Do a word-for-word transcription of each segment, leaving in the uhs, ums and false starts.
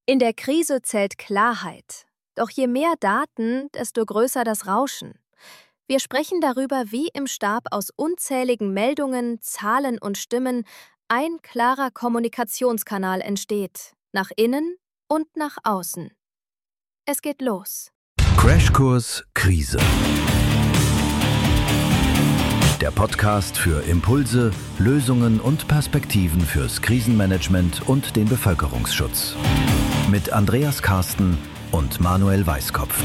In der Krise zählt Klarheit. Doch je mehr Daten, desto größer das Rauschen. Wir sprechen darüber, wie im Stab aus unzähligen Meldungen, Zahlen und Stimmen ein klarer Kommunikationskanal entsteht. Nach innen und nach außen. Es geht los. Crashkurs Krise. Der Podcast für Impulse, Lösungen und Perspektiven fürs Krisenmanagement und den Bevölkerungsschutz. Mit Andreas Karsten und Manuel Weiskopf.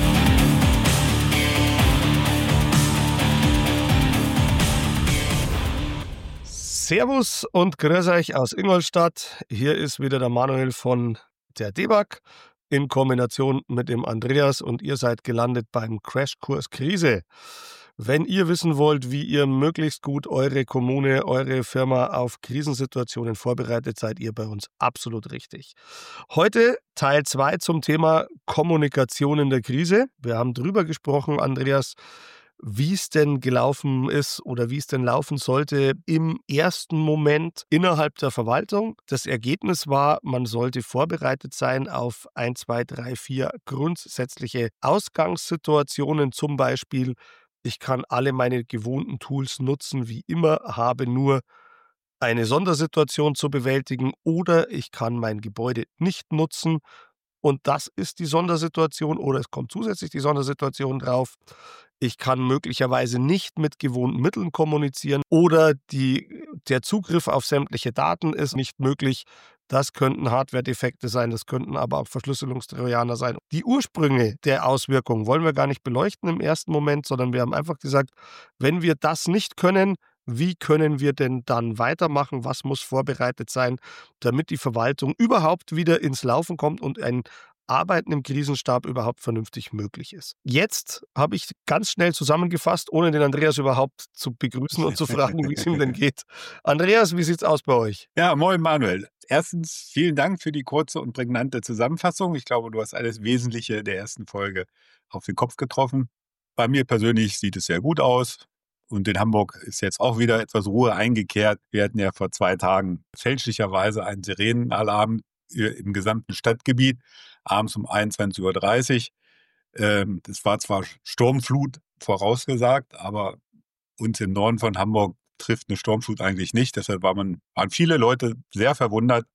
Servus und grüß euch aus Ingolstadt. Hier ist wieder der Manuel von der D B A K in Kombination mit dem Andreas und ihr seid gelandet beim Crashkurs Krise. Wenn ihr wissen wollt, wie ihr möglichst gut eure Kommune, eure Firma auf Krisensituationen vorbereitet, seid ihr bei uns absolut richtig. Heute Teil zwei zum Thema Kommunikation in der Krise. Wir haben drüber gesprochen, Andreas, wie es denn gelaufen ist oder wie es denn laufen sollte im ersten Moment innerhalb der Verwaltung. Das Ergebnis war, man sollte vorbereitet sein auf eins, zwei, drei, vier grundsätzliche Ausgangssituationen, zum Beispiel ich kann alle meine gewohnten Tools nutzen, wie immer, habe nur eine Sondersituation zu bewältigen oder ich kann mein Gebäude nicht nutzen und das ist die Sondersituation oder es kommt zusätzlich die Sondersituation drauf. Ich kann möglicherweise nicht mit gewohnten Mitteln kommunizieren oder die, der Zugriff auf sämtliche Daten ist nicht möglich. Das könnten Hardware-Defekte sein, das könnten aber auch Verschlüsselungstrojaner sein. Die Ursprünge der Auswirkungen wollen wir gar nicht beleuchten im ersten Moment, sondern wir haben einfach gesagt, wenn wir das nicht können, wie können wir denn dann weitermachen? Was muss vorbereitet sein, damit die Verwaltung überhaupt wieder ins Laufen kommt und ein Arbeiten im Krisenstab überhaupt vernünftig möglich ist. Jetzt habe ich ganz schnell zusammengefasst, ohne den Andreas überhaupt zu begrüßen und zu fragen, wie es ihm denn geht. Andreas, wie sieht's aus bei euch? Ja, moin Manuel. Erstens vielen Dank für die kurze und prägnante Zusammenfassung. Ich glaube, du hast alles Wesentliche der ersten Folge auf den Kopf getroffen. Bei mir persönlich sieht es sehr gut aus. Und in Hamburg ist jetzt auch wieder etwas Ruhe eingekehrt. Wir hatten ja vor zwei Tagen fälschlicherweise einen Sirenenalarm im gesamten Stadtgebiet, abends um einundzwanzig Uhr dreißig. Ähm, das war zwar Sturmflut vorausgesagt, aber uns im Norden von Hamburg trifft eine Sturmflut eigentlich nicht. Deshalb war man, waren viele Leute sehr verwundert,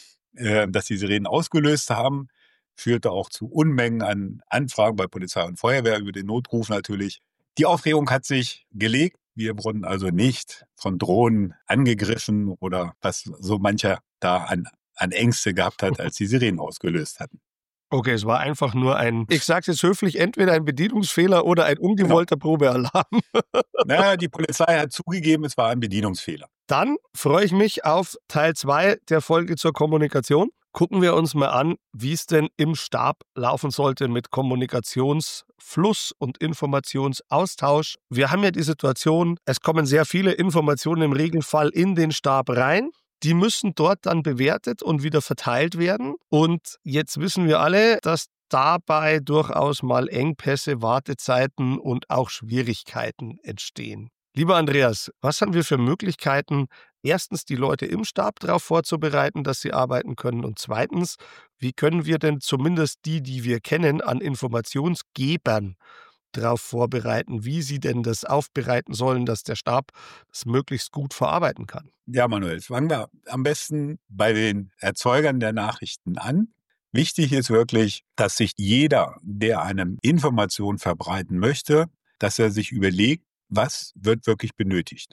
äh, dass die Sirenen ausgelöst haben. Führte auch zu Unmengen an Anfragen bei Polizei und Feuerwehr über den Notruf natürlich. Die Aufregung hat sich gelegt. Wir wurden also nicht von Drohnen angegriffen oder was so mancher da an an Ängste gehabt hat, als die Sirenen ausgelöst hatten. Okay, es war einfach nur ein, ich sage es jetzt höflich, entweder ein Bedienungsfehler oder ein ungewollter genau. Probealarm. Naja, die Polizei hat zugegeben, es war ein Bedienungsfehler. Dann freue ich mich auf Teil zwei der Folge zur Kommunikation. Gucken wir uns mal an, wie es denn im Stab laufen sollte mit Kommunikationsfluss und Informationsaustausch. Wir haben ja die Situation, es kommen sehr viele Informationen im Regelfall in den Stab rein. Die müssen dort dann bewertet und wieder verteilt werden. Und jetzt wissen wir alle, dass dabei durchaus mal Engpässe, Wartezeiten und auch Schwierigkeiten entstehen. Lieber Andreas, was haben wir für Möglichkeiten, erstens die Leute im Stab darauf vorzubereiten, dass sie arbeiten können und zweitens, wie können wir denn zumindest die, die wir kennen, an Informationsgebern darauf vorbereiten, wie sie denn das aufbereiten sollen, dass der Stab das möglichst gut verarbeiten kann? Ja, Manuel, fangen wir am besten bei den Erzeugern der Nachrichten an. Wichtig ist wirklich, dass sich jeder, der eine Information verbreiten möchte, dass er sich überlegt, was wird wirklich benötigt.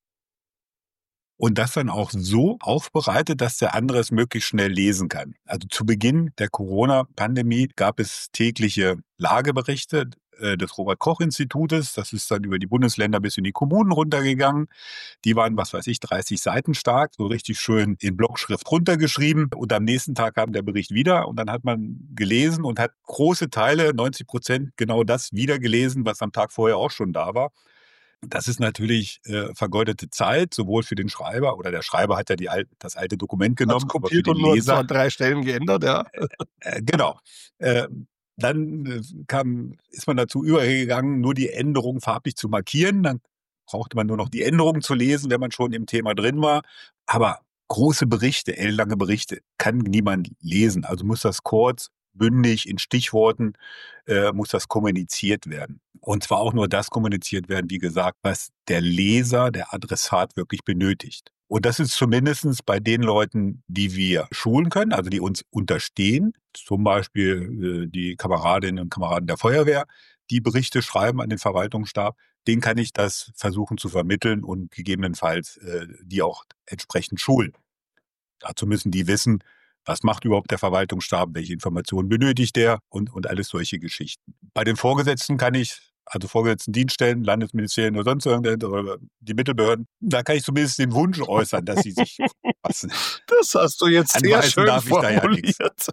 Und das dann auch so aufbereitet, dass der andere es möglichst schnell lesen kann. Also zu Beginn der Corona-Pandemie gab es tägliche Lageberichte des Robert-Koch-Institutes. Das ist dann über die Bundesländer bis in die Kommunen runtergegangen. Die waren, was weiß ich, dreißig Seiten stark, so richtig schön in Blockschrift runtergeschrieben. Und am nächsten Tag kam der Bericht wieder und dann hat man gelesen und hat große Teile, neunzig Prozent, genau das wieder gelesen, was am Tag vorher auch schon da war. Das ist natürlich äh, vergeudete Zeit, sowohl für den Schreiber, oder der Schreiber hat ja die al- das alte Dokument genommen, aber für den Leser. Und nur an drei Stellen geändert, ja. Äh, äh, genau. Äh, dann äh, kam, ist man dazu übergegangen, nur die Änderungen farblich zu markieren. Dann brauchte man nur noch die Änderungen zu lesen, wenn man schon im Thema drin war. Aber große Berichte, ellenlange Berichte, kann niemand lesen. Also muss das kurz, bündig, in Stichworten, äh, muss das kommuniziert werden. Und zwar auch nur das kommuniziert werden, wie gesagt, was der Leser, der Adressat wirklich benötigt. Und das ist zumindest bei den Leuten, die wir schulen können, also die uns unterstehen, zum Beispiel äh, die Kameradinnen und Kameraden der Feuerwehr, die Berichte schreiben an den Verwaltungsstab, denen kann ich das versuchen zu vermitteln und gegebenenfalls äh, die auch entsprechend schulen. Dazu müssen die wissen, was macht überhaupt der Verwaltungsstab, welche Informationen benötigt der und, und alles solche Geschichten. Bei den Vorgesetzten kann ich, also vorgesetzten Dienststellen, Landesministerien oder sonst irgendwas, oder die Mittelbehörden, da kann ich zumindest den Wunsch äußern, dass sie sich passen. Das hast du jetzt sehr Anweisen schön darf ich da ja formuliert. nichts.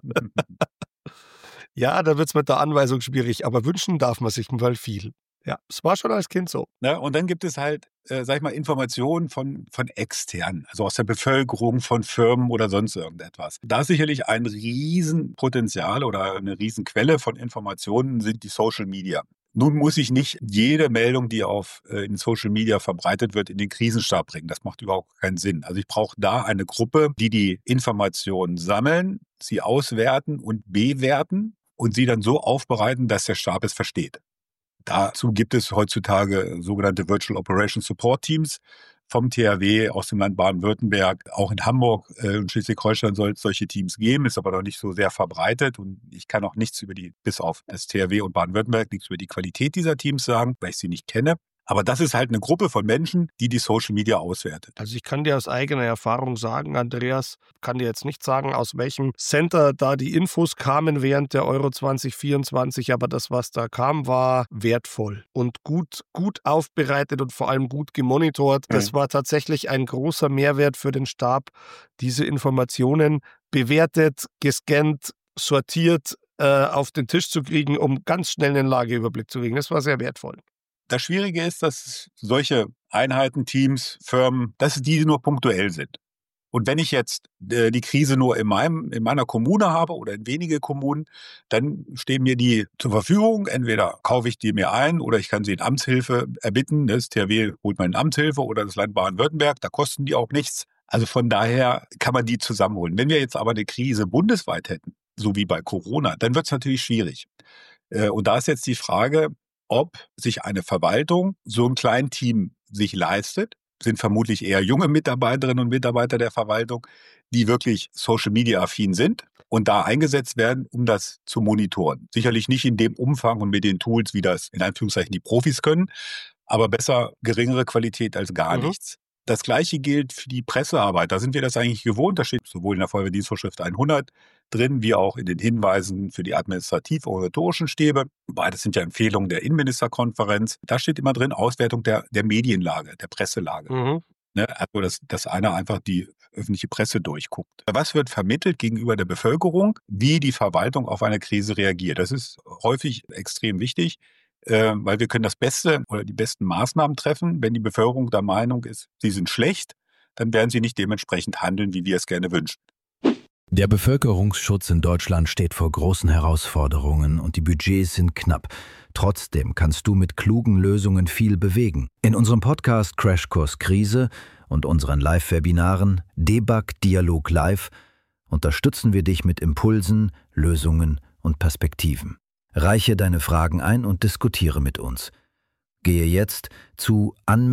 Ja, da wird es mit der Anweisung schwierig, aber wünschen darf man sich mal viel. Ja, es war schon als Kind so. Ne? Und dann gibt es halt, äh, sag ich mal, Informationen von, von extern, also aus der Bevölkerung, von Firmen oder sonst irgendetwas. Da ist sicherlich ein Riesenpotenzial oder eine Riesenquelle von Informationen sind die Social Media. Nun muss ich nicht jede Meldung, die auf äh, in Social Media verbreitet wird, in den Krisenstab bringen. Das macht überhaupt keinen Sinn. Also ich brauche da eine Gruppe, die die Informationen sammeln, sie auswerten und bewerten und sie dann so aufbereiten, dass der Stab es versteht. Dazu gibt es heutzutage sogenannte Virtual Operation Support Teams vom T H W aus dem Land Baden-Württemberg. Auch in Hamburg äh, und Schleswig-Holstein soll es solche Teams geben, ist aber noch nicht so sehr verbreitet. Und ich kann auch nichts über die, bis auf das T H W und Baden-Württemberg, nichts über die Qualität dieser Teams sagen, weil ich sie nicht kenne. Aber das ist halt eine Gruppe von Menschen, die die Social Media auswertet. Also ich kann dir aus eigener Erfahrung sagen, Andreas, kann dir jetzt nicht sagen, aus welchem Center da die Infos kamen während der Euro zwanzig vierundzwanzig, aber das, was da kam, war wertvoll und gut, gut aufbereitet und vor allem gut gemonitort. Das Mhm. war tatsächlich ein großer Mehrwert für den Stab, diese Informationen bewertet, gescannt, sortiert äh, auf den Tisch zu kriegen, um ganz schnell einen Lageüberblick zu kriegen. Das war sehr wertvoll. Das Schwierige ist, dass solche Einheiten, Teams, Firmen, dass die nur punktuell sind. Und wenn ich jetzt äh, die Krise nur in, meinem, in meiner Kommune habe oder in wenige Kommunen, dann stehen mir die zur Verfügung. Entweder kaufe ich die mir ein oder ich kann sie in Amtshilfe erbitten. Das T H W holt meine Amtshilfe oder das Land Baden-Württemberg, da kosten die auch nichts. Also von daher kann man die zusammenholen. Wenn wir jetzt aber eine Krise bundesweit hätten, so wie bei Corona, dann wird es natürlich schwierig. Äh, und da ist jetzt die Frage, ob sich eine Verwaltung so ein kleines Team sich leistet, sind vermutlich eher junge Mitarbeiterinnen und Mitarbeiter der Verwaltung, die wirklich Social-Media-affin sind und da eingesetzt werden, um das zu monitoren. Sicherlich nicht in dem Umfang und mit den Tools, wie das in Anführungszeichen die Profis können, aber besser geringere Qualität als gar Mhm. nichts. Das Gleiche gilt für die Pressearbeit. Da sind wir das eigentlich gewohnt. Da steht sowohl in der Feuerwehrdienstvorschrift hundert drin, wie auch in den Hinweisen für die administrativ-organisatorischen Stäbe. Beides sind ja Empfehlungen der Innenministerkonferenz. Da steht immer drin Auswertung der, der Medienlage, der Presselage. Mhm. Ne? Also, dass, dass einer einfach die öffentliche Presse durchguckt. Was wird vermittelt gegenüber der Bevölkerung, wie die Verwaltung auf eine Krise reagiert? Das ist häufig extrem wichtig. Äh, weil wir können das Beste oder die besten Maßnahmen treffen. Wenn die Bevölkerung der Meinung ist, sie sind schlecht, dann werden sie nicht dementsprechend handeln, wie wir es gerne wünschen. Der Bevölkerungsschutz in Deutschland steht vor großen Herausforderungen und die Budgets sind knapp. Trotzdem kannst du mit klugen Lösungen viel bewegen. In unserem Podcast Crashkurs Krise und unseren Live-Webinaren Debug Dialog Live unterstützen wir dich mit Impulsen, Lösungen und Perspektiven. Reiche deine Fragen ein und diskutiere mit uns. Gehe jetzt zu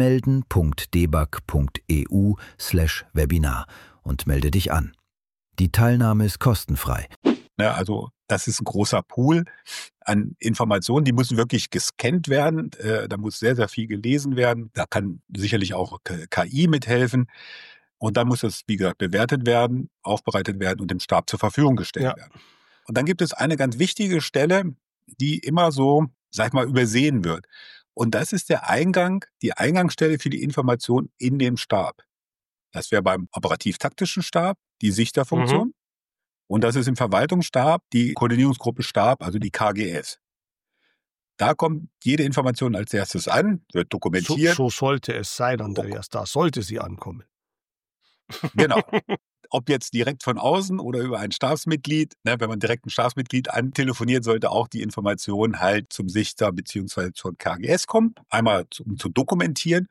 anmelden.debug.eu slash Webinar und melde dich an. Die Teilnahme ist kostenfrei. Ja, also das ist ein großer Pool an Informationen, die müssen wirklich gescannt werden. Äh, da muss sehr, sehr viel gelesen werden. Da kann sicherlich auch K I mithelfen. Und dann muss es, wie gesagt, bewertet werden, aufbereitet werden und dem Stab zur Verfügung gestellt Ja. werden. Und dann gibt es eine ganz wichtige Stelle, die immer so, sag ich mal, übersehen wird. Und das ist der Eingang, die Eingangsstelle für die Information in dem Stab. Das wäre beim operativ-taktischen Stab die Sichterfunktion. Mhm. Und das ist im Verwaltungsstab die Koordinierungsgruppe Stab, also die K G S. Da kommt jede Information als erstes an, wird So, dokumentiert. so sollte es sein, Andreas. Da sollte sie ankommen. Genau. Ob jetzt direkt von außen oder über ein Stabsmitglied, ne, wenn man direkt ein Stabsmitglied antelefoniert, sollte auch die Information halt zum Sichter bzw. zur K G S kommen. Einmal zu, um zu dokumentieren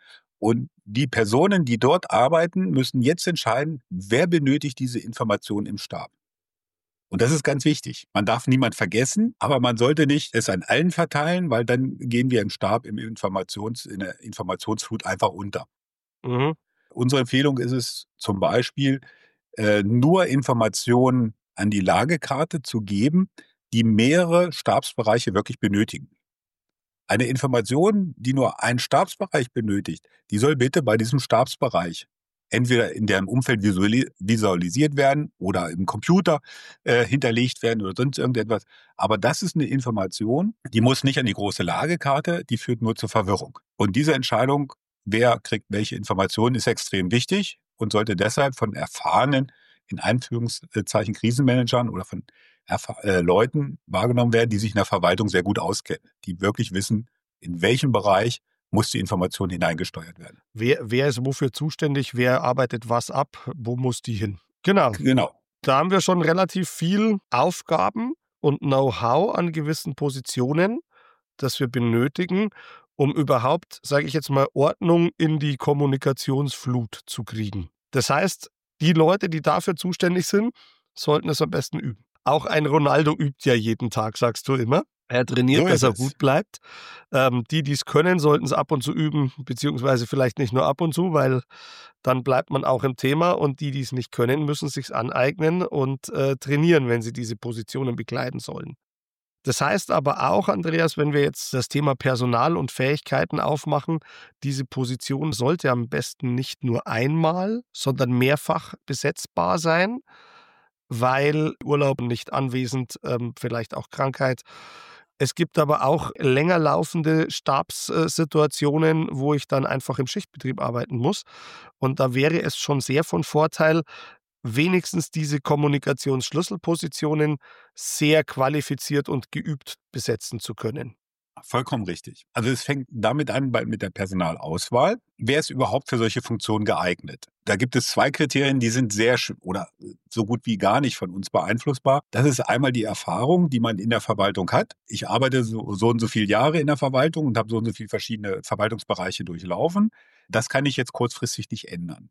Und die Personen, die dort arbeiten, müssen jetzt entscheiden, wer benötigt diese Information im Stab. Und das ist ganz wichtig. Man darf niemand vergessen, aber man sollte nicht es an allen verteilen, weil dann gehen wir im Stab im Informations, in der Informationsflut einfach unter. Mhm. Unsere Empfehlung ist es zum Beispiel, äh, nur Informationen an die Lagekarte zu geben, die mehrere Stabsbereiche wirklich benötigen. Eine Information, die nur einen Stabsbereich benötigt, die soll bitte bei diesem Stabsbereich entweder in deren Umfeld visuali- visualisiert werden oder im Computer äh, hinterlegt werden oder sonst irgendetwas. Aber das ist eine Information, die muss nicht an die große Lagekarte, die führt nur zur Verwirrung. Und diese Entscheidung, wer kriegt welche Informationen, ist extrem wichtig und sollte deshalb von erfahrenen, in Anführungszeichen Krisenmanagern oder von erfa- äh, Leuten wahrgenommen werden, die sich in der Verwaltung sehr gut auskennen, die wirklich wissen, in welchem Bereich muss die Information hineingesteuert werden. Wer, wer ist wofür zuständig? Wer arbeitet was ab? Wo muss die hin? Genau. Genau. Da haben wir schon relativ viel Aufgaben und Know-how an gewissen Positionen, das wir benötigen, um überhaupt, sage ich jetzt mal, Ordnung in die Kommunikationsflut zu kriegen. Das heißt, die Leute, die dafür zuständig sind, sollten es am besten üben. Auch ein Ronaldo übt ja jeden Tag, sagst du immer. Er trainiert, So dass ist er es. gut bleibt. Ähm, die, die es können, sollten es ab und zu üben, beziehungsweise vielleicht nicht nur ab und zu, weil dann bleibt man auch im Thema. Und die, die es nicht können, müssen es sich aneignen und äh, trainieren, wenn sie diese Positionen bekleiden sollen. Das heißt aber auch, Andreas, wenn wir jetzt das Thema Personal und Fähigkeiten aufmachen, diese Position sollte am besten nicht nur einmal, sondern mehrfach besetzbar sein, weil Urlaub, nicht anwesend, ähm, vielleicht auch Krankheit. Es gibt aber auch länger laufende Stabssituationen, wo ich dann einfach im Schichtbetrieb arbeiten muss. Und da wäre es schon sehr von Vorteil, wenigstens diese Kommunikationsschlüsselpositionen sehr qualifiziert und geübt besetzen zu können. Vollkommen richtig. Also es fängt damit an bei, mit der Personalauswahl. Wer ist überhaupt für solche Funktionen geeignet? Da gibt es zwei Kriterien, die sind sehr sch- oder so gut wie gar nicht von uns beeinflussbar. Das ist einmal die Erfahrung, die man in der Verwaltung hat. Ich arbeite so, so und so viele Jahre in der Verwaltung und habe so und so viele verschiedene Verwaltungsbereiche durchlaufen. Das kann ich jetzt kurzfristig nicht ändern.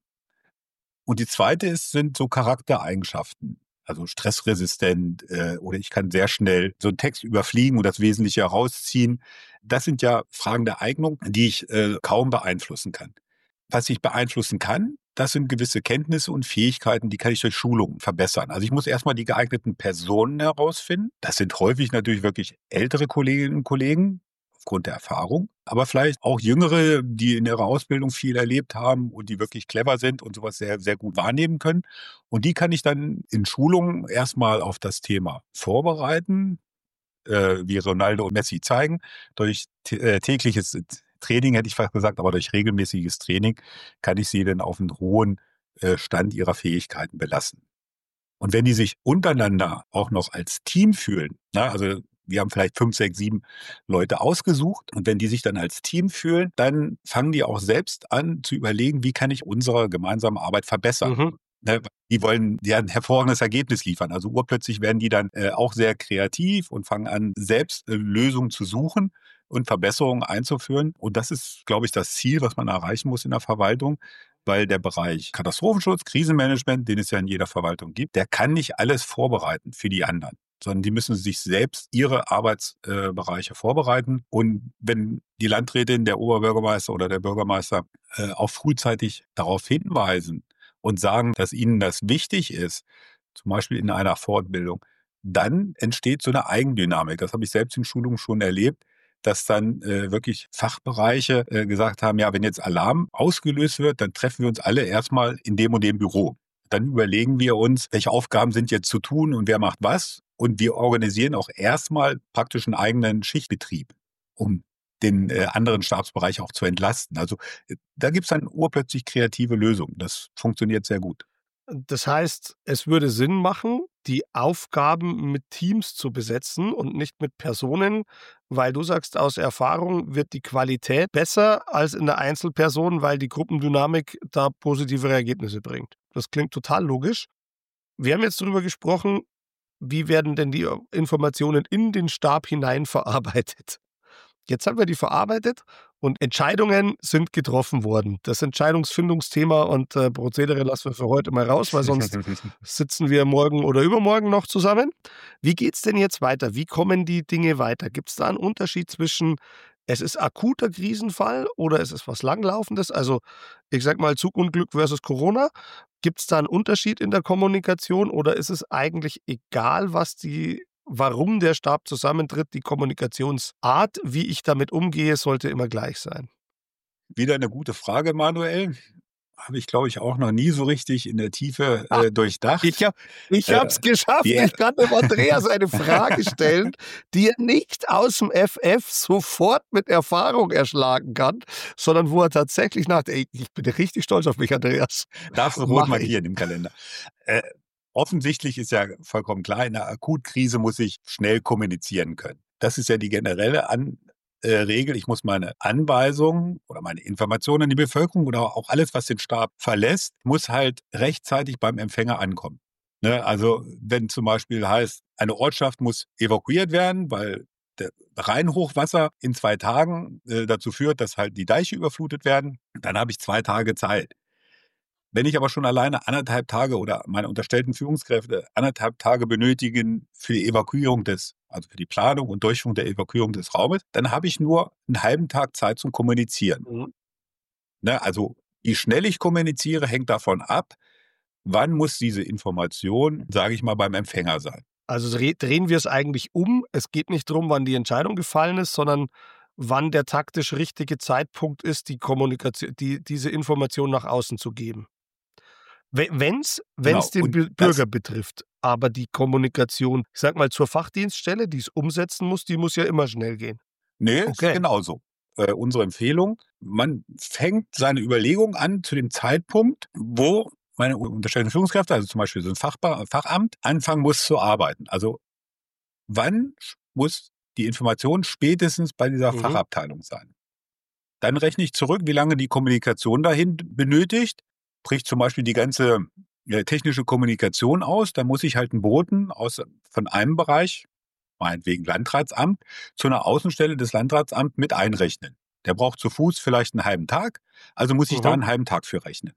Und die zweite ist, sind so Charaktereigenschaften. Also stressresistent äh, oder ich kann sehr schnell so einen Text überfliegen und das Wesentliche herausziehen. Das sind ja Fragen der Eignung, die ich äh, kaum beeinflussen kann. Was ich beeinflussen kann, das sind gewisse Kenntnisse und Fähigkeiten, die kann ich durch Schulungen verbessern. Also ich muss erstmal die geeigneten Personen herausfinden. Das sind häufig natürlich wirklich ältere Kolleginnen und Kollegen aufgrund der Erfahrung, aber vielleicht auch Jüngere, die in ihrer Ausbildung viel erlebt haben und die wirklich clever sind und sowas sehr, sehr gut wahrnehmen können. Und die kann ich dann in Schulungen erstmal auf das Thema vorbereiten, äh, wie Ronaldo und Messi zeigen, durch t- äh, tägliches Training, hätte ich fast gesagt, aber durch regelmäßiges Training kann ich sie dann auf einen hohen äh, Stand ihrer Fähigkeiten belassen. Und wenn die sich untereinander auch noch als Team fühlen, na, also wir haben vielleicht fünf, sechs, sieben Leute ausgesucht und wenn die sich dann als Team fühlen, dann fangen die auch selbst an zu überlegen, wie kann ich unsere gemeinsame Arbeit verbessern. Mhm. Ne, die wollen ja ein hervorragendes Ergebnis liefern. Also urplötzlich werden die dann äh, auch sehr kreativ und fangen an, selbst äh, Lösungen zu suchen und Verbesserungen einzuführen. Und das ist, glaube ich, das Ziel, was man erreichen muss in der Verwaltung, weil der Bereich Katastrophenschutz, Krisenmanagement, den es ja in jeder Verwaltung gibt, der kann nicht alles vorbereiten für die anderen, sondern die müssen sich selbst ihre Arbeitsbereiche vorbereiten. Und wenn die Landrätin, der Oberbürgermeister oder der Bürgermeister äh, auch frühzeitig darauf hinweisen und sagen, dass ihnen das wichtig ist, zum Beispiel in einer Fortbildung, dann entsteht so eine Eigendynamik. Das habe ich selbst in Schulungen schon erlebt, dass dann äh, wirklich Fachbereiche äh, gesagt haben, ja, wenn jetzt Alarm ausgelöst wird, dann treffen wir uns alle erstmal in dem und dem Büro. Dann überlegen wir uns, welche Aufgaben sind jetzt zu tun und wer macht was. Und wir organisieren auch erstmal praktisch einen eigenen Schichtbetrieb, um den äh, anderen Stabsbereich auch zu entlasten. Also äh, da gibt es dann urplötzlich kreative Lösungen. Das funktioniert sehr gut. Das heißt, es würde Sinn machen, die Aufgaben mit Teams zu besetzen und nicht mit Personen, weil du sagst, aus Erfahrung wird die Qualität besser als in der Einzelperson, weil die Gruppendynamik da positivere Ergebnisse bringt. Das klingt total logisch. Wir haben jetzt darüber gesprochen, wie werden denn die Informationen in den Stab hinein verarbeitet? Jetzt haben wir die verarbeitet Und Entscheidungen sind getroffen worden. Das Entscheidungsfindungsthema und äh, Prozedere lassen wir für heute mal raus, weil sonst sitzen wir morgen oder übermorgen noch zusammen. Wie geht es denn jetzt weiter? Wie kommen die Dinge weiter? Gibt es da einen Unterschied zwischen, es ist akuter Krisenfall oder es ist was Langlaufendes? Also ich sag mal Zugunglück versus Corona. Gibt es da einen Unterschied in der Kommunikation oder ist es eigentlich egal, was die warum der Stab zusammentritt, die Kommunikationsart, wie ich damit umgehe, sollte immer gleich sein? Wieder eine gute Frage, Manuel. Habe ich, glaube ich, auch noch nie so richtig in der Tiefe äh, durchdacht. Ich habe ich Äh, es geschafft. die- Ich kann dem Andreas eine Frage stellen, die er nicht aus dem F F sofort mit Erfahrung erschlagen kann, sondern wo er tatsächlich nach... Ey, ich bin richtig stolz auf mich, Andreas. Darfst du Mach rot ich. markieren im Kalender. Äh, offensichtlich ist ja vollkommen klar, in einer Akutkrise muss ich schnell kommunizieren können. Das ist ja die generelle An äh, Regel. Ich muss meine Anweisungen oder meine Informationen an die Bevölkerung oder auch alles, was den Stab verlässt, muss halt rechtzeitig beim Empfänger ankommen. Ne? Also wenn zum Beispiel heißt, eine Ortschaft muss evakuiert werden, weil der Rheinhochwasser in zwei Tagen äh, dazu führt, dass halt die Deiche überflutet werden, dann habe ich zwei Tage Zeit. Wenn ich aber schon alleine anderthalb Tage oder meine unterstellten Führungskräfte anderthalb Tage benötigen für die Evakuierung des, also für die Planung und Durchführung der Evakuierung des Raumes, dann habe ich nur einen halben Tag Zeit zum Kommunizieren. Mhm. Ne, also wie schnell ich kommuniziere, hängt davon ab, wann muss diese Information, sage ich mal, beim Empfänger sein. Also dre- drehen wir es eigentlich um. Es geht nicht darum, wann die Entscheidung gefallen ist, sondern wann der taktisch richtige Zeitpunkt ist, die Kommunikation, die, diese Information nach außen zu geben. Wenn es Genau. den Und Bü- das- Bürger betrifft, aber die Kommunikation, ich sag mal, zur Fachdienststelle, die es umsetzen muss, die muss ja immer schnell gehen. Nee, Okay. ist genauso. Äh, unsere Empfehlung, man fängt seine Überlegung an zu dem Zeitpunkt, wo meine unterstellten Führungskräfte, also zum Beispiel so ein Fachba Fachamt, anfangen muss zu arbeiten. Also wann muss die Information spätestens bei dieser Mhm. Fachabteilung sein? Dann rechne ich zurück, wie lange die Kommunikation dahin benötigt. Bricht zum Beispiel die ganze äh, technische Kommunikation aus, dann muss ich halt einen Boten aus, von einem Bereich, meinetwegen Landratsamt, zu einer Außenstelle des Landratsamts mit einrechnen. Der braucht zu Fuß vielleicht einen halben Tag, also muss ich Mhm. da einen halben Tag für rechnen.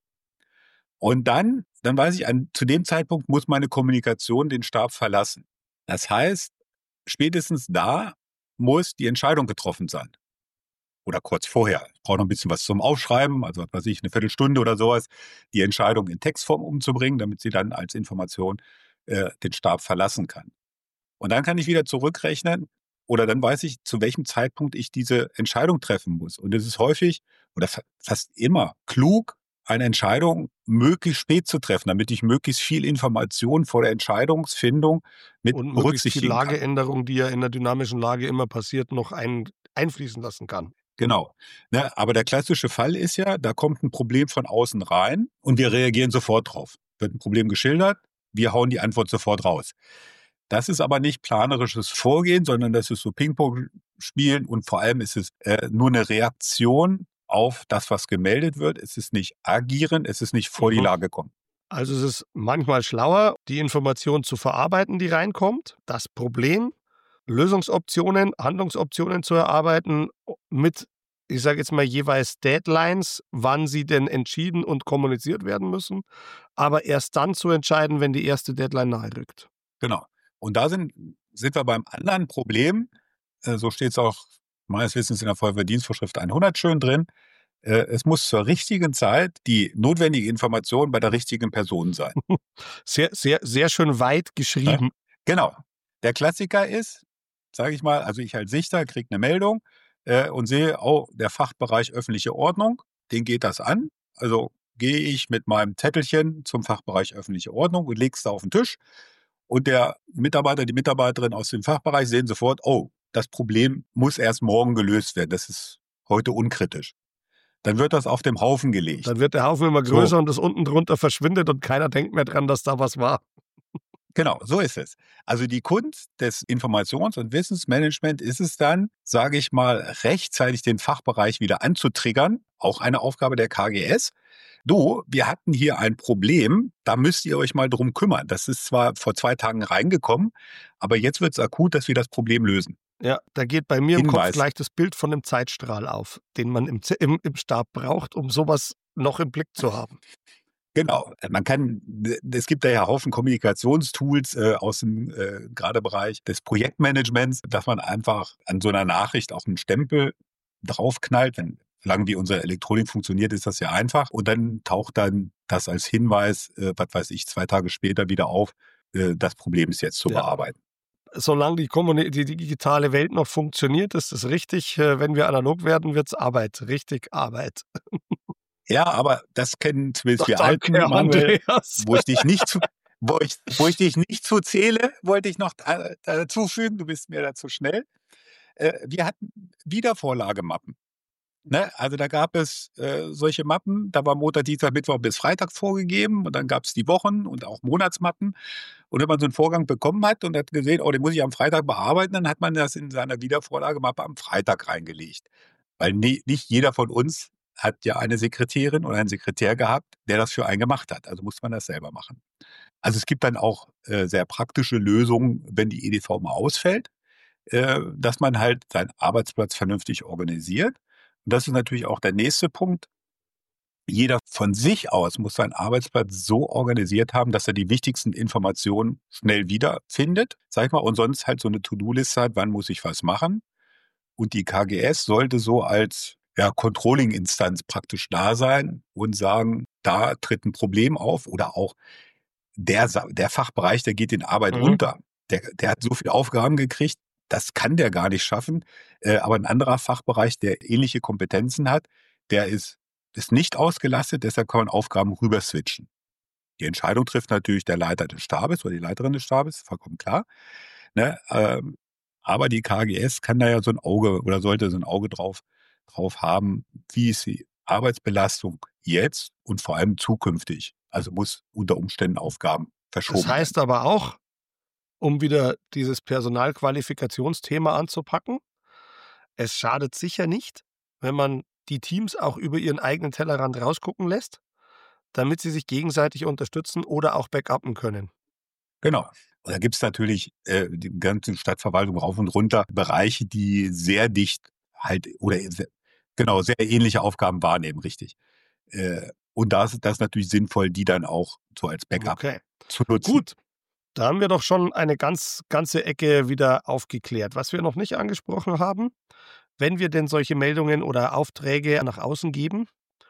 Und dann, dann weiß ich, an, zu dem Zeitpunkt muss meine Kommunikation den Stab verlassen. Das heißt, spätestens da muss die Entscheidung getroffen sein. Oder kurz vorher. Ich brauche noch ein bisschen was zum Aufschreiben, also was weiß ich, eine Viertelstunde oder sowas, die Entscheidung in Textform umzubringen, damit sie dann als Information äh, den Stab verlassen kann. Und dann kann ich wieder zurückrechnen oder dann weiß ich, zu welchem Zeitpunkt ich diese Entscheidung treffen muss. Und es ist häufig oder fa fast immer klug, eine Entscheidung möglichst spät zu treffen, damit ich möglichst viel Information vor der Entscheidungsfindung mit Und möglichst viel berücksichtigen kann. Lageänderung, die ja in der dynamischen Lage immer passiert, noch ein, einfließen lassen kann. Genau. Ne, aber der klassische Fall ist ja, da kommt ein Problem von außen rein und wir reagieren sofort drauf. Wird ein Problem geschildert, wir hauen die Antwort sofort raus. Das ist aber nicht planerisches Vorgehen, sondern das ist so Ping-Pong-Spielen und vor allem ist es äh, nur eine Reaktion auf das, was gemeldet wird. Es ist nicht agieren, es ist nicht vor die Mhm. Lage kommen. Also es ist manchmal schlauer, die Information zu verarbeiten, die reinkommt, das Problem, Lösungsoptionen, Handlungsoptionen zu erarbeiten mit, ich sage jetzt mal, jeweils Deadlines, wann sie denn entschieden und kommuniziert werden müssen, aber erst dann zu entscheiden, wenn die erste Deadline nahe rückt. Genau. Und da sind, sind wir beim anderen Problem, äh, so steht es auch meines Wissens in der Feuerwehrdienstvorschrift hundert schön drin, äh, es muss zur richtigen Zeit die notwendige Information bei der richtigen Person sein. Sehr, sehr, sehr schön weit geschrieben. Genau. Der Klassiker ist, sage ich mal, also ich als Sichter kriege eine Meldung äh, und sehe, oh, der Fachbereich öffentliche Ordnung, den geht das an. Also gehe ich mit meinem Zettelchen zum Fachbereich öffentliche Ordnung und lege es da auf den Tisch. Und der Mitarbeiter, die Mitarbeiterin aus dem Fachbereich sehen sofort, oh, das Problem muss erst morgen gelöst werden. Das ist heute unkritisch. Dann wird das auf dem Haufen gelegt. Dann wird der Haufen immer größer So. und das unten drunter verschwindet und keiner denkt mehr dran, dass da was war. Genau, so ist es. Also die Kunst des Informations- und Wissensmanagement ist es dann, sage ich mal, rechtzeitig den Fachbereich wieder anzutriggern. Auch eine Aufgabe der K G S. Du, wir hatten hier ein Problem, da müsst ihr euch mal drum kümmern. Das ist zwar vor zwei Tagen reingekommen, aber jetzt wird es akut, dass wir das Problem lösen. Ja, da geht bei mir im Kopf Hinweis. gleich das Bild von einem Zeitstrahl auf, den man im, Z- im, im Stab braucht, um sowas noch im Blick zu haben. Genau, man kann, es gibt da ja Haufen Kommunikationstools äh, aus dem äh, gerade Bereich des Projektmanagements, dass man einfach an so einer Nachricht auch einen Stempel draufknallt. Wenn, solange wie unsere Elektronik funktioniert, ist das ja einfach. Und dann taucht dann das als Hinweis, äh, was weiß ich, zwei Tage später wieder auf, äh, das Problem ist jetzt zu Ja. bearbeiten. Solange die, Kommuni- die digitale Welt noch funktioniert, ist es richtig. Äh, Wenn wir analog werden, wird es Arbeit. Richtig Arbeit. Ja, aber das kennen zumindest wir Danke, Alten, Manuel, Andreas. wo ich dich nicht zu, wo ich, wo ich dich nicht zu zähle, wollte ich noch äh, dazu fügen, du bist mir da zu schnell. Äh, wir hatten Wiedervorlagemappen. Ne? Also da gab es äh, solche Mappen, da war Montag, Dienstag, Mittwoch bis Freitag vorgegeben und dann gab es die Wochen und auch Monatsmappen. Und wenn man so einen Vorgang bekommen hat und hat gesehen, oh, den muss ich am Freitag bearbeiten, dann hat man das in seiner Wiedervorlagemappe am Freitag reingelegt. Weil nie, nicht jeder von uns hat ja eine Sekretärin oder einen Sekretär gehabt, der das für einen gemacht hat. Also muss man das selber machen. Also es gibt dann auch äh, sehr praktische Lösungen, wenn die E D V mal ausfällt, äh, dass man halt seinen Arbeitsplatz vernünftig organisiert. Und das ist natürlich auch der nächste Punkt. Jeder von sich aus muss seinen Arbeitsplatz so organisiert haben, dass er die wichtigsten Informationen schnell wiederfindet, sag ich mal, und sonst halt so eine To-Do-Liste hat, wann muss ich was machen. Und die K G S sollte so als ja, Controlling-Instanz praktisch da sein und sagen, da tritt ein Problem auf oder auch der, Sa- der Fachbereich, der geht in Arbeit Mhm. unter. Der, der hat so viele Aufgaben gekriegt, das kann der gar nicht schaffen. Äh, aber ein anderer Fachbereich, der ähnliche Kompetenzen hat, der ist, ist nicht ausgelastet, deshalb kann man Aufgaben rüber switchen. Die Entscheidung trifft natürlich der Leiter des Stabes oder die Leiterin des Stabes, vollkommen klar. Ne? Ähm, aber die K G S kann da ja so ein Auge oder sollte so ein Auge drauf, drauf haben, wie ist die Arbeitsbelastung jetzt und vor allem zukünftig. Also muss unter Umständen Aufgaben verschoben Das heißt aber auch, um wieder dieses Personalqualifikationsthema anzupacken, es schadet sicher nicht, wenn man die Teams auch über ihren eigenen Tellerrand rausgucken lässt, damit sie sich gegenseitig unterstützen oder auch backuppen können. Genau. Und da gibt es natürlich äh, die ganze Stadtverwaltung rauf und runter Bereiche, die sehr dicht halt oder sehr, genau sehr ähnliche Aufgaben wahrnehmen, richtig. Äh, und da ist das natürlich sinnvoll, die dann auch so als Backup Okay, zu nutzen. gut. Da haben wir doch schon eine ganz ganze Ecke wieder aufgeklärt. Was wir noch nicht angesprochen haben, wenn wir denn solche Meldungen oder Aufträge nach außen geben,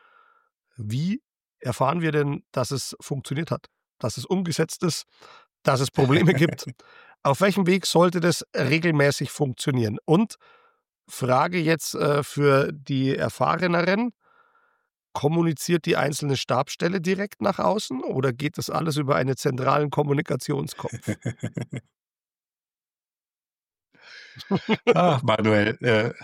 wie erfahren wir denn, dass es funktioniert hat, dass es umgesetzt ist, dass es Probleme gibt? Auf welchem Weg sollte das regelmäßig funktionieren? Und Frage jetzt äh, für die Erfahreneren, kommuniziert die einzelne Stabsstelle direkt nach außen oder geht das alles über einen zentralen Kommunikationskopf? Ach, Manuel, äh,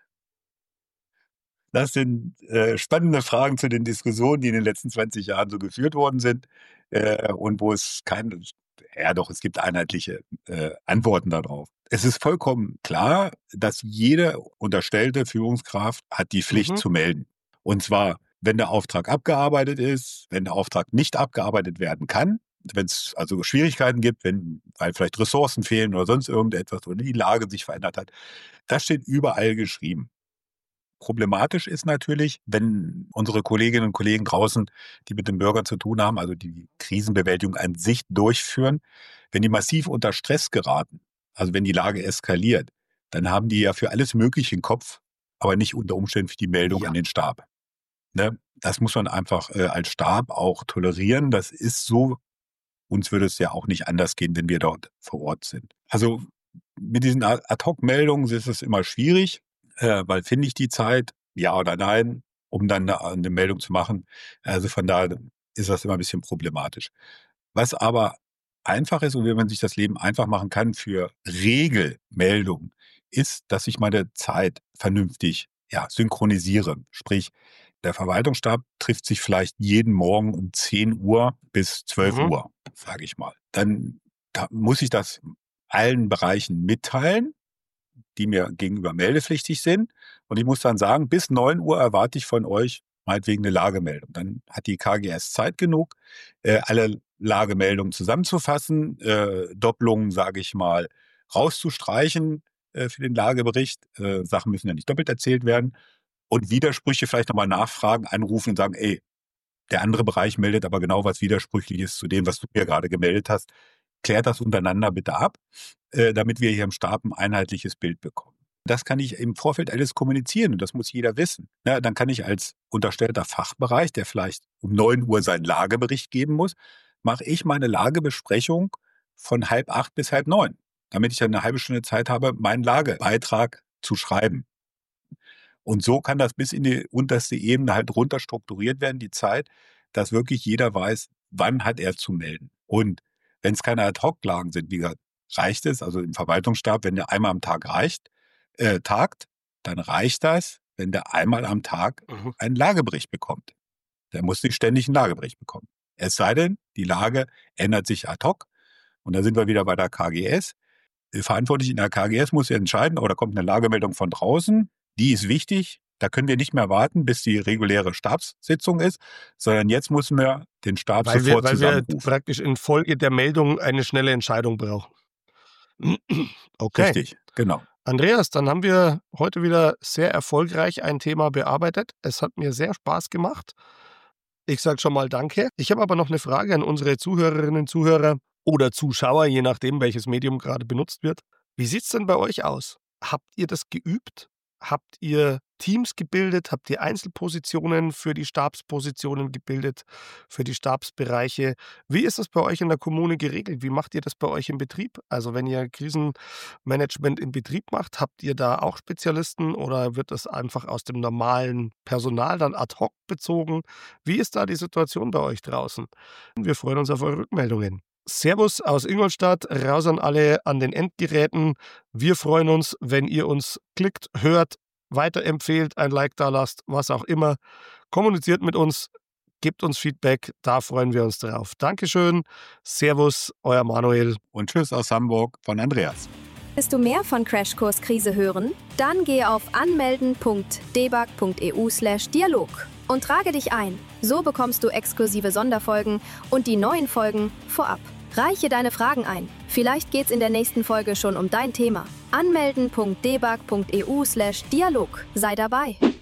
das sind äh, spannende Fragen zu den Diskussionen, die in den letzten zwanzig Jahren so geführt worden sind äh, und wo es keine, ja doch, es gibt einheitliche äh, Antworten darauf. Es ist vollkommen klar, dass jede unterstellte Führungskraft hat die Pflicht Mhm. zu melden. Und zwar, wenn der Auftrag abgearbeitet ist, wenn der Auftrag nicht abgearbeitet werden kann, wenn es also Schwierigkeiten gibt, wenn, weil vielleicht Ressourcen fehlen oder sonst irgendetwas oder die Lage sich verändert hat. Das steht überall geschrieben. Problematisch ist natürlich, wenn unsere Kolleginnen und Kollegen draußen, die mit den Bürgern zu tun haben, also die Krisenbewältigung an sich durchführen, wenn die massiv unter Stress geraten, also wenn die Lage eskaliert, dann haben die ja für alles Mögliche im Kopf, aber nicht unter Umständen für die Meldung Ja. an den Stab. Ne? Das muss man einfach äh, als Stab auch tolerieren. Das ist so. Uns würde es ja auch nicht anders gehen, wenn wir dort vor Ort sind. Also mit diesen Ad-Hoc-Meldungen ist es immer schwierig, äh, weil finde ich die Zeit, ja oder nein, um dann eine, eine Meldung zu machen. Also von daher ist das immer ein bisschen problematisch. Was aber einfach ist und wie man sich das Leben einfach machen kann für Regelmeldungen, ist, dass ich meine Zeit vernünftig ja, synchronisiere. Sprich, der Verwaltungsstab trifft sich vielleicht jeden Morgen um zehn Uhr bis zwölf Mhm. Uhr, sage ich mal. Dann da muss ich das allen Bereichen mitteilen, die mir gegenüber meldepflichtig sind. Und ich muss dann sagen, bis neun Uhr erwarte ich von euch meinetwegen eine Lagemeldung. Dann hat die K G S Zeit genug, äh, alle Lagemeldungen zusammenzufassen, äh, Doppelungen, sage ich mal, rauszustreichen. äh, für den Lagebericht. Äh, Sachen müssen ja nicht doppelt erzählt werden. Und Widersprüche vielleicht nochmal nachfragen, anrufen und sagen, ey, der andere Bereich meldet aber genau was Widersprüchliches zu dem, was du mir gerade gemeldet hast. Klärt das untereinander bitte ab, äh, damit wir hier im Stab ein einheitliches Bild bekommen. Das kann ich im Vorfeld alles kommunizieren und das muss jeder wissen. Ja, dann kann ich als unterstellter Fachbereich, der vielleicht um neun Uhr seinen Lagebericht geben muss, mache ich meine Lagebesprechung von halb acht bis halb neun, damit ich dann eine halbe Stunde Zeit habe, meinen Lagebeitrag zu schreiben. Und so kann das bis in die unterste Ebene halt runter strukturiert werden, die Zeit, dass wirklich jeder weiß, wann hat er zu melden. Und wenn es keine Ad-Hoc-Lagen sind, wie gesagt, reicht es, also im Verwaltungsstab, wenn der einmal am Tag reicht, äh, tagt, dann reicht das, wenn der einmal am Tag Mhm. einen Lagebericht bekommt. Der muss nicht ständig einen Lagebericht bekommen. Es sei denn, die Lage ändert sich ad hoc. Und da sind wir wieder bei der K G S. Der Verantwortliche in der K G S muss ja entscheiden, oder kommt eine Lagemeldung von draußen, die ist wichtig. Da können wir nicht mehr warten, bis die reguläre Stabssitzung ist, sondern jetzt müssen wir den Stab Weil wir, sofort weil wir zusammenrufen. praktisch in Folge der Meldung eine schnelle Entscheidung brauchen. Okay. Richtig, genau. Andreas, dann haben wir heute wieder sehr erfolgreich ein Thema bearbeitet. Es hat mir sehr Spaß gemacht. Ich sage schon mal Danke. Ich habe aber noch eine Frage an unsere Zuhörerinnen, Zuhörer oder Zuschauer, je nachdem, welches Medium gerade benutzt wird. Wie sieht es denn bei euch aus? Habt ihr das geübt? Habt ihr Teams gebildet? Habt ihr Einzelpositionen für die Stabspositionen gebildet, für die Stabsbereiche? Wie ist das bei euch in der Kommune geregelt? Wie macht ihr das bei euch im Betrieb? Also wenn ihr Krisenmanagement im Betrieb macht, habt ihr da auch Spezialisten oder wird das einfach aus dem normalen Personal dann ad hoc bezogen? Wie ist da die Situation bei euch draußen? Wir freuen uns auf eure Rückmeldungen. Servus aus Ingolstadt, raus an alle an den Endgeräten. Wir freuen uns, wenn ihr uns klickt, hört, weiterempfehlt, ein Like da lasst, was auch immer. Kommuniziert mit uns, gebt uns Feedback, da freuen wir uns drauf. Dankeschön, Servus, euer Manuel. Und tschüss aus Hamburg von Andreas. Willst du mehr von Crashkurs Krise hören? Dann gehe auf anmelden punkt debug punkt e u slash Dialog und trage dich ein. So bekommst du exklusive Sonderfolgen und die neuen Folgen vorab. Reiche deine Fragen ein. Vielleicht geht's in der nächsten Folge schon um dein Thema. anmelden punkt debug punkt e u slash Dialog. Sei dabei.